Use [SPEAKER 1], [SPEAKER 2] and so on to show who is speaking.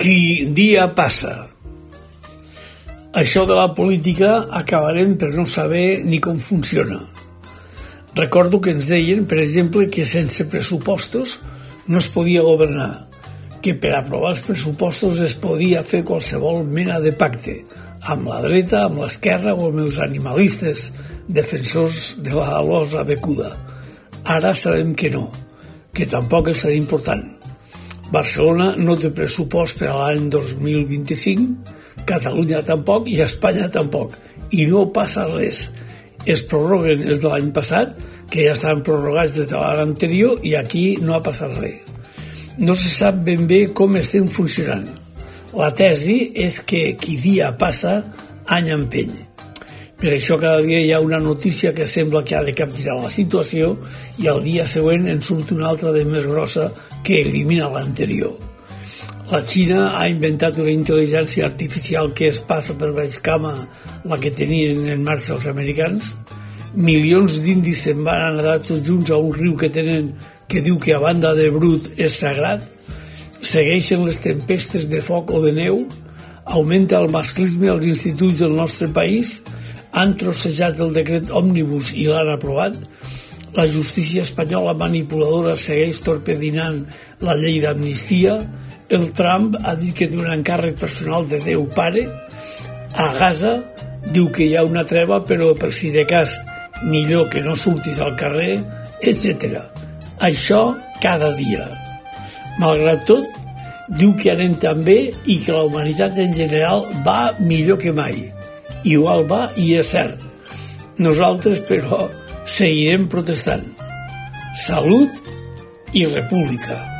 [SPEAKER 1] Qui dia passa. Això de la política acabarem per no saber ni com funciona. Recordo que ens deien, per exemple, que sense pressupostos no es podia governar, que per aprovar els pressupostos es podia fer qualsevol mena de pacte, amb la dreta, amb l'esquerra o amb els animalistes defensors de la losa becuda. Ara sabem que no, que tampoc és tan important. Barcelona no té pressupost per a l'any 2025, Catalunya tampoc i Espanya tampoc, i no passa res. Es prorroguen els de l'any passat, que ja estaven prorrogats des de l'any anterior, i aquí no ha passat res. No se sap ben bé com estem funcionant. La tesi és que qui dia passa, any empeny. Per això cada dia hi ha una notícia que sembla que ha de capgirar la situació i al dia següent en surt una altra de més grossa que elimina l'anterior. La Xina ha inventat una intel·ligència artificial que es passa per baix cama la que tenien en marxa els americans. Milions d'indis se'n van anar tots junts a un riu que tenen que diu que a banda de brut és sagrat. Segueixen les tempestes de foc o de neu. Augmenta el masclisme als instituts del nostre país. Han trossejat el decret òmnibus i l'han aprovat. La justícia espanyola manipuladora segueix torpedinant la llei d'amnistia. El Trump ha dit que té un encàrrec personal de Déu Pare. A Gaza diu que hi ha una treva, però per si de cas millor que no surtis al carrer, etc. Això cada dia. Malgrat tot, diu que anem tan bé i que la humanitat en general va millor que mai. Igual va i és cert. Nosaltres, però, seguirem protestant. Salut i república.